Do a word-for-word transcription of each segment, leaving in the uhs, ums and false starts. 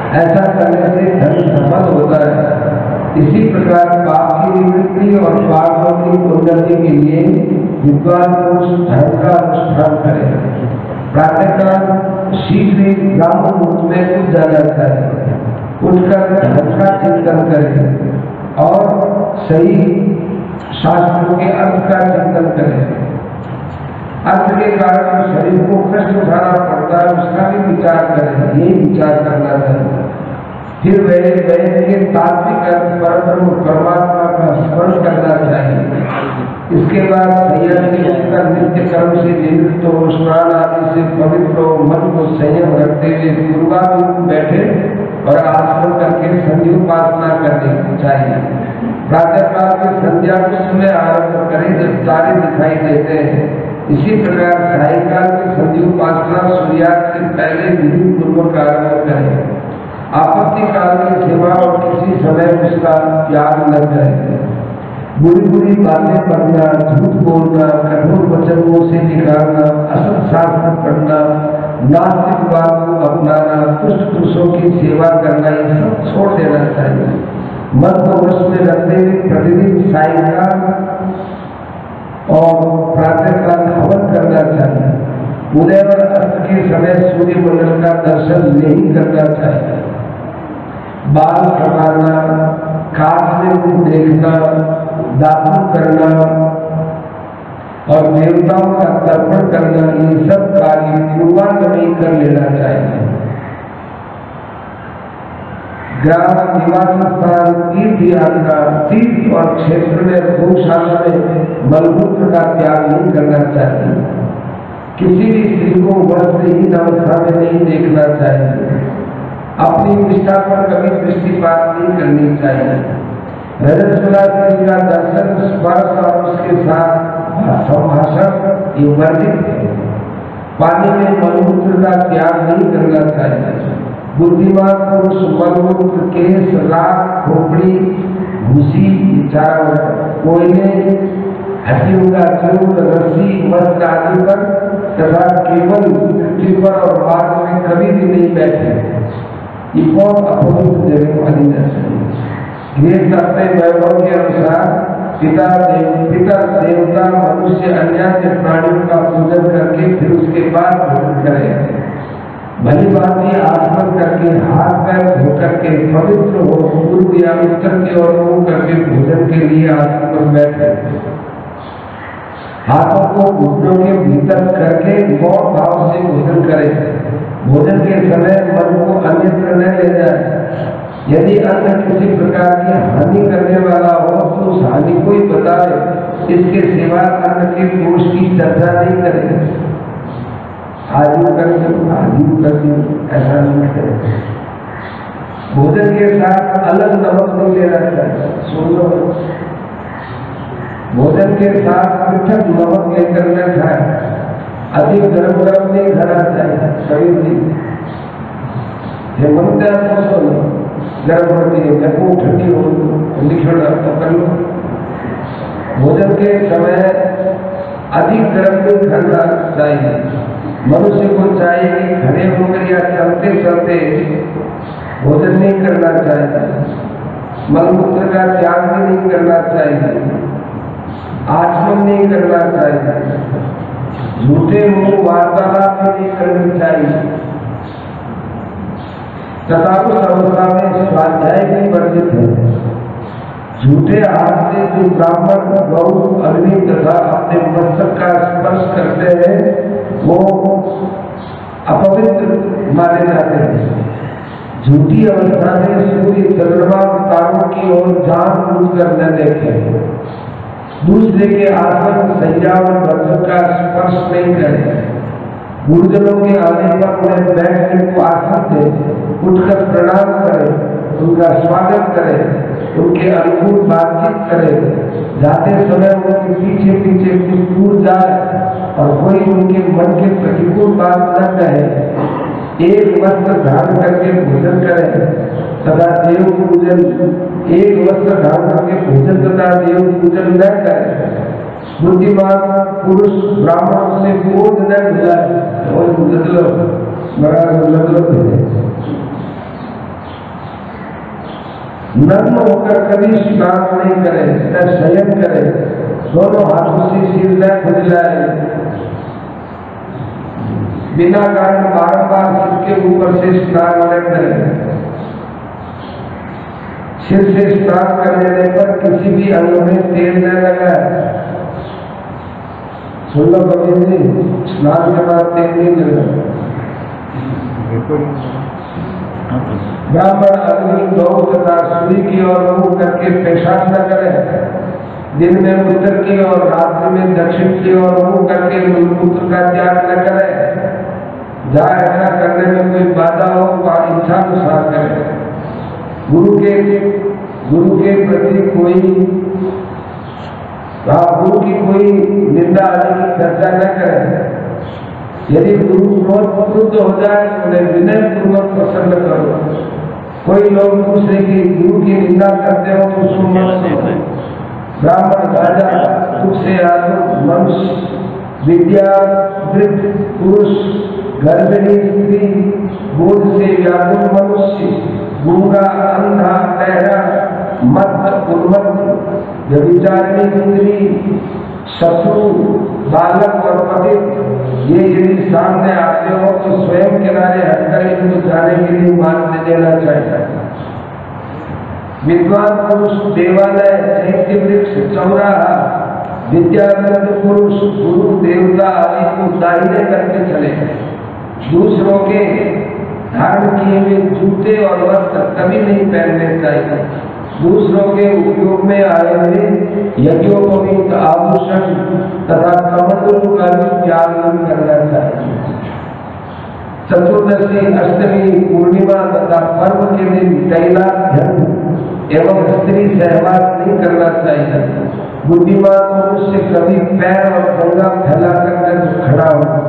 ऐसा करने से धन संपन्न होता है। इसी प्रकार पाप की निवृत्ति और पापों की उन्नति के लिए विद्वान पुरुष धर्म का अनुष्ठान करें। प्रातःकाल शीघ्र ही ब्राह्म मुहूर्त में उठ जाना चाहिए। उठकर धर्म का चिंतन करें और सही शास्त्रों के अर्थ का चिंतन करें। अर्थ के कारण शरीर को कष्ट उठाना पड़ता है, उसका भी विचार करें, यही विचार करना चाहिए। फिर वे वेद के तात्विक अर्थ परब्रह्म परमात्मा का स्मरण करना चाहिए। इसके बाद संयम के उत्तर नित्य कर्म से निवृत्त हो, स्नान आदि से पवित्र हो, मन को संयम रखते हुए पूर्वाभिमुख बैठे और आसन करके संध्योपासना करनी चाहिए। प्रातःकाल के संध्या के समय आरंभ करें जब तारे दिखाई देते हैं। इसी प्रकार सायंकाल की संध्योपासना सूर्यास्त से पहले विधि पूर्वक आरंभ करें। आपत्ति काल की सेवा और किसी समय उसका त्याग न करें। बुरी बुरी बातें करना, झूठ बोलना, कठोर वचन मुंह से निकालना, असत शास्त्र पढ़ना, नास्तिकवाद को अपनाना, दुष्ट पुरुषों की सेवा करना, ये सब छोड़ देना चाहिए। मन को वश में रखते हुए प्रतिदिन सायंकाल और प्रातःकाल हवन करना चाहिए। उदय और अस्त के समय सूर्य मंडल का दर्शन नहीं करना चाहिए। बाल संवारना, कांच से मुंह देखना, दातुन करना और देवताओं का तर्पण करना, ये सब कार्य पूर्वान्ह में कर लेना चाहिए। ग्राम, निवास स्थान, तीर्थ यात्रा, तीर्थ और क्षेत्र में गौशाला में मलमूत्र का त्याग नहीं करना चाहिए। किसी भी स्त्री को वस्त्रहीन अवस्था में नहीं देखना चाहिए। अपनी निष्ठा पर कभी दृष्टिपात नहीं करनी चाहिए। रजस्वला स्त्री का दर्शन, स्पर्श और उसके साथ संभाषण ये वर्जित है। पानी में मलमूत्र का त्याग नहीं करना चाहिए। बुद्धिमान पुरुष मलमूत्र, केश, राख, खोपड़ी, भूसी, चारा, कोयले, हड्डियों का चूर्ण, रस्सी, वस्त्र आदि पर तथा केवल पृथ्वी पर और मार्ग में कभी भी नहीं बैठे। ये बहुत अपवित्र जगह मानी जा सकती। गृहस्थ अपने वैभव के अनुसार पिता देव पिता देवता मनुष्य अन्य प्राणियों का पूजन करके फिर उसके बाद भोजन करें। भली बातें आसमन करके हाथ पैर धो करके पवित्र हो पूर्व या उत्तर की ओर मुंह करके भोजन के लिए आसन पर बैठे। हाथों को घुटनों के भीतर करके मौन भाव से भोजन करें। भोजन के समय मन को अन्यत्र न ले जाए। यदि अन्न किसी प्रकार की हानि करने वाला हो तो उस हानि को ही बताए। इसके सिवा अन्न के दोष की चर्चा नहीं करें। आजू कर आजू कर ऐसा नहीं करें। भोजन के साथ अलग नमक नहीं लेना चाहिए। सुन लो, भोजन के साथ पृथक नमक लेकर न खाए। अधिक गरम गरम नहीं खाना चाहिए। कभी भी मनता है गर्म होती है, जब वो ठंडी हो निखड़ा तो कर लो। भोजन के समय अधिक गर्म नहीं खाना चाहिए। मनुष्य को चाहिए कि खड़े होकर या चलते चलते भोजन नहीं करना चाहिए। मलमूत्र का त्याग भी नहीं करना चाहिए। आचमन नहीं करना चाहिए। झूठे मुंह वार्तालाप भी नहीं करनी चाहिए तथा उस अवस्था में स्वाध्याय भी वर्जित है। झूठे हाथ से जो ब्राह्मण, गौ, अग्नि तथा अपने मस्तक का स्पर्श करते हैं वो अपवित्र माने जाते हैं। झूठी अवस्था में सूर्य, चंद्रमा, तारों की ओर जानबूझकर न देखें। दूसरे के आसन, सैया और बर्तन का स्पर्श नहीं करें। गुरुजनों के आने पर उन्हें बैठने को आसन दें। उठकर प्रणाम करें, उनका स्वागत करें, उनके अनुकूल बातचीत करें। जाते समय उनके पीछे पीछे कुछ दूर जाए और कोई उनके मन के प्रतिकूल बात न कहे। एक वस्त्र धारण करके भोजन करें तथा देव पूजन एक वस्त्र धारण करके भोजन तथा देव पूजन न करें। बुद्धिमान पुरुष ब्राह्मण से क्रोध न ढुलाए और मतलब बड़ा मतलब नग्न होकर कभी स्नान नहीं करे, न शयन करे, दोनों हाथों से सिर न खुजलाए, बिना कारण बारंबार सिर के ऊपर से स्नान न करे, सिर से स्नान कर लेने पर किसी भी अंग में तेल न लगाए। सुन लो कभी नहीं, स्नान के बाद तेल नहीं लगा। ब्राह्मण अग्नि गौ तथा सूर्य की ओर मुंह करके पेशाब न करे, दिन में उत्तर की और रात्रि में दक्षिण की ओर मुंह करके मूत्र का त्याग न करे। जहाँ ऐसा करने में कोई बाधा हो वहाँ इच्छानुसार करे। गुरु के गुरु के प्रति कोई गुरु की कोई निंदा आदि की चर्चा न करे। यदि गुरु क्रोध हो जाए तो उन्हें विनय पूर्वक प्रसन्न करो। कोई लोग दूसरे की गुरु की निंदा करते हो तो सुन मत सुनो। ब्राह्मण राजा दुख से आतुर मनुष्य, विद्या वृद्ध पुरुष, गर्भिणी स्त्री, बोध से व्याकुल मनुष्य, गूंगा अंधा बहरा, मत उन्मत्त, व्यभिचारिणी स्त्री, शत्रु, बालक और पतित, ये यदि सामने आते हो तो स्वयं किनारे हटकर इनको जाने के लिए मान दे देना चाहिए। विद्वान पुरुष देवालय, चैत्य वृक्ष, चौराहा, विद्यावृद्ध पुरुष, गुरु देवता आदि को दाहिने करके चले। दूसरों के धारण किए हुए जूते और वस्त्र कभी नहीं पहनने चाहिए। दूसरों के उपयोग में आए हुए यज्ञोपवीत आभूषण तथा कमंडलों का भी त्याग नहीं करना चाहिए। चतुर्दशी, अष्टमी, पूर्णिमा तथा पर्व के दिन कैलाध्यान एवं स्त्री सहवास नहीं करना चाहिए। बुद्धिमान मनुष्य कभी पैर और कंगा फैला कर खड़ा हो,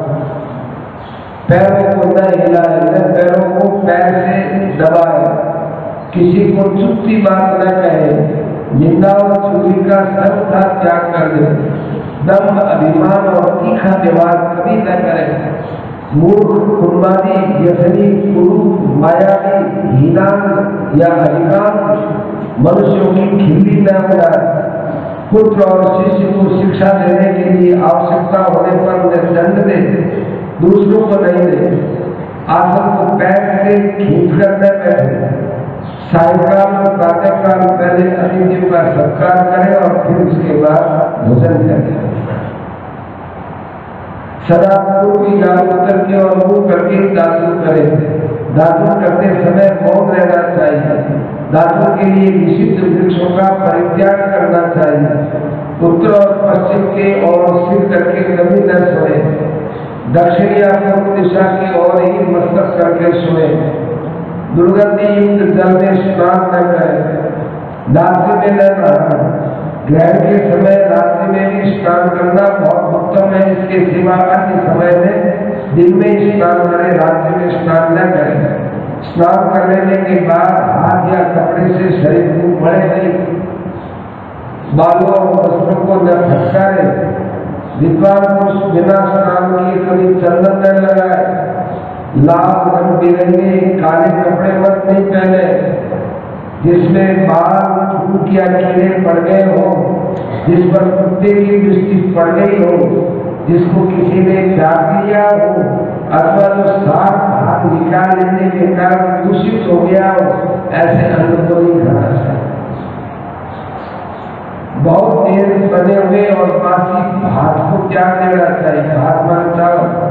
पैरों को न हिलाए, न पैरों को पैर से दबाए, किसी को चुप्पी बात न कहे, निंदा और चुगली का सर्वथा त्याग कर दे। दम्भ, अभिमान और तीखा व्यवहार कभी न करे। मूर्ख, उन्मादी, व्यसनी, कुरूप, मायावी, हीनान या अधिकांश मनुष्यों की खिल्ली न उड़ाए। पुत्र और शिष्य को शिक्षा देने के लिए आवश्यकता होने पर उन्हें दंड दे, दूसरों को नहीं दे। आसन को पैर से खींच कर न बैठे। सायकाल और प्रातःकाल पहले अतिथियों का सत्कार करें और फिर उसके बाद भोजन करें। सदा पूर्व या उत्तर की ओर मुंह करके दातुन करें। दातुन करते समय मौन रहना चाहिए। दातुन के लिए निषिद्ध वृक्षों का परित्याग करना चाहिए। उत्तर और पश्चिम के ओर सिर करके कभी न सोए। दक्षिण या पूर्व दिशा की ओर ही मस्तक करके सोए। दुर्गंधि युक्त जल में स्नान न करें। रात्रि में न नहाना। ग्रहण के समय रात्रि में भी स्नान करना बहुत उत्तम है। इसके सिवा अन्य समय में दिन में ही स्नान करें, रात्रि में स्नान न करें। स्नान कर लेने के बाद हाथ या कपड़े से शरीर को मड़े नहीं। बालों और वस्त्रों को न फटकारे। विद्वान पुरुष बिना स्नान किए कभी चंदन न लगाए। लाल रंग बिरंगे काले कपड़े मत नहीं पहने जिसमें बाल टूट या कीड़े पड़ गए हो, जिस पर कुत्ते की दृष्टि पड़ गई हो, जिसको किसी ने चाट लिया हो, अथवा जो साफ हाथ निकाल लेने के कारण दूषित हो गया हो, ऐसे अन्न को नहीं खाना चाहिए। बहुत देर बने हुए और बासी भात को त्याग देना चाहिए। भात मान चावल,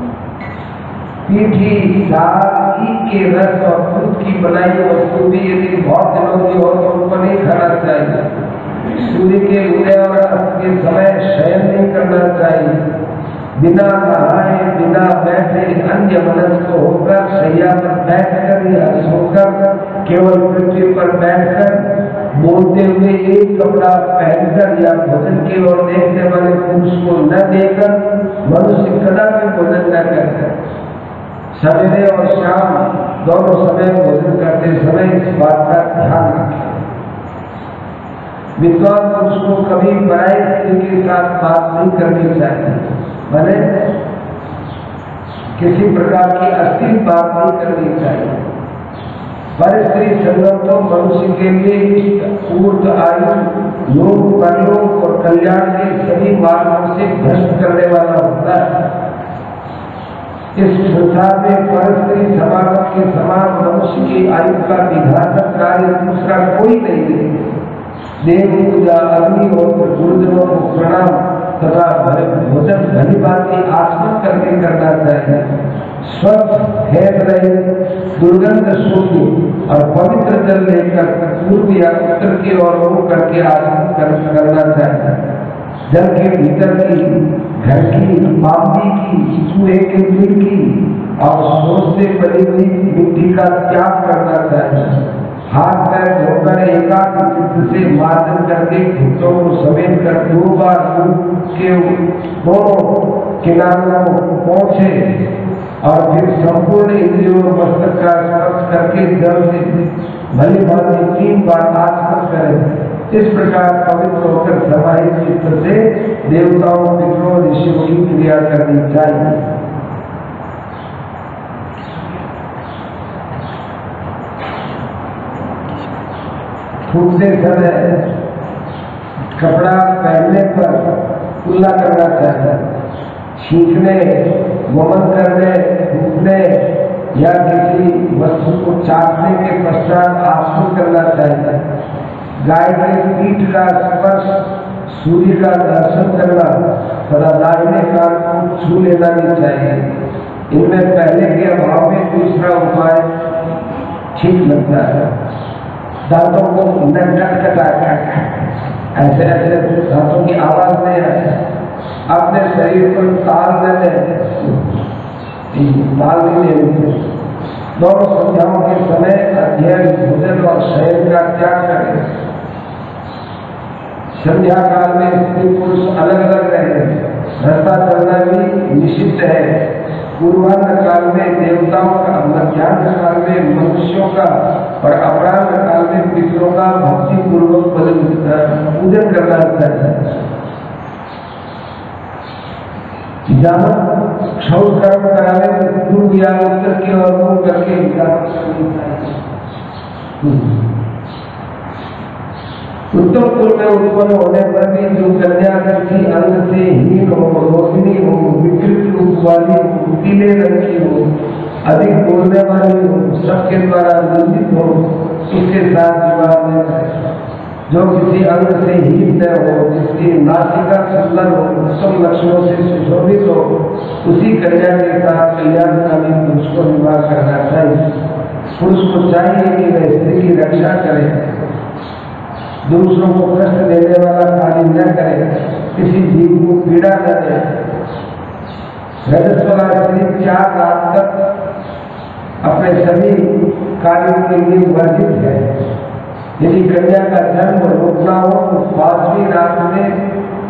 पीठी, दाल, ईख के रस और दूध की बनाई वस्तु भी यदि बहुत दिनों की हो तो उनको नहीं खाना चाहिए। सूर्य के उदय और अस्त के समय शयन नहीं करना चाहिए। बिना नहाए, बिना बैठे, अन्य मनस्क होकर शैया पर बैठकर या सोकर, केवल पृथ्वी पर बैठकर, बोलते हुए एक कपड़ा पहनकर या भोजन की ओर देखने वाले पुरुष को न देकर मनुष्य कदापि भोजन न करता। सवेरे और शाम दोनों समय भोजन करते समय इस बात का ध्यान रखें। विद्वान पुरुष को कभी पराई स्त्री के साथ बात नहीं करनी चाहिए। मैंने किसी प्रकार की अश्लील बात नहीं करनी चाहिए। पर स्त्री संगम तो मनुष्य के लिए ऊर्ध आयु, लोक परलोक और कल्याण के सभी मार्गों से भ्रष्ट करने वाला होता है। इस संसार में पर स्त्री समागम के समान मनुष्य की आयु का विघातक कार्य दूसरा कोई नहीं है। देव पूजा, अग्निहोत्र, गुरुजनों को प्रणाम तथा भोजन भली बात आचमन करके करना चाहिए। स्वच्छ हेत रहे, दुर्गंध शून्य और पवित्र जल लेकर पूर्व या उत्तर की ओर मुंह करके आचमन कर, करना चाहिए। जल के भीतर की, घर की, बावली की, चूहे के दिल की और सोच से बनी हुई मिट्टी का त्याग करना चाहिए। हाथ पैर धोकर एकाग्र चित्त से मार्जन करके घुटनों को समेट कर दो बार मुंह के दोनों किनारों को पोंछे और फिर संपूर्ण इंद्रियों और मस्तक का स्पर्श करके जल से भली भांति तीन बार आचमन करें। इस प्रकार पवित्र होकर समाहित चित्त से देवताओं, पितरों, ऋषियों की क्रिया करनी चाहिए। फूटते समय कपड़ा पहनने पर कुल्ला करना चाहिए। छींकने, वमन करने, फूटने या किसी वस्तु को चाटने के पश्चात आसन करना चाहिए। गाय के पीठ का स्पर्श, सूर्य का दर्शन करना तथा दाहिने कान को छू लेना नहीं चाहिए। इनमें पहले के अभाव में दूसरा उपाय ठीक लगता है। दांतों को नट कटा ऐसे ऐसे दांतों की आवाज नहीं है। अपने शरीर पर ताल देने ताल नहीं लेने। दोनों संध्याओं के समय अध्ययन, भोजन और शयन का त्याग करें। संध्या काल में स्त्री पुरुष अलग अलग रहे। रास्ता चलना भी निषिद्ध है। पूर्वाह्न काल में देवताओं का, मध्याह्न काल में मनुष्यों का और अपराह्न काल में पितरों का भक्ति पूर्वक पूजन करना चाहिए। जहाँ क्षौर कर्म कराने में पूर्व या उत्तर की ओर मुंह करके उत्तम कुल में उत्पन्न होने पर भी जो कन्या किसी अंग से हीन हो, रोहिणी हो, विकृत रूप वाली हो, पीले रंग की हो, अधिक बोलने वाली हो, सबके द्वारा निंदित हो, उसके साथ विवाह न करें। जो किसी अंग से हीन न हो, जिसकी नासिका सुंदर हो, उत्तम लक्षणों से सुशोभित हो, उसी कन्या के साथ कल्याणकामी पुरुष को विवाह करना चाहिए। पुरुष को चाहिए कि वह स्त्री की रक्षा करे, दूसरों को कष्ट देने वाला कार्य न करे, किसी जीव को पीड़ा न दे। रजस्वला स्त्री चार रात तक अपने सभी कार्यों के लिए वर्जित है। यदि कन्या का जन्म रोकना हो तो पांचवी रात में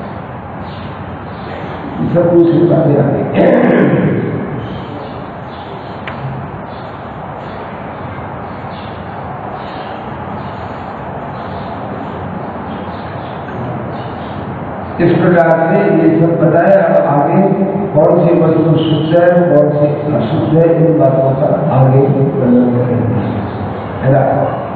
सब दूसरी बातें आती। इस प्रकार से ये सब बताया। आगे कौन सी वस्तु शुद्ध है, कौन सी अशुद्ध है, इन बातों का आगे वर्णन करेंगे।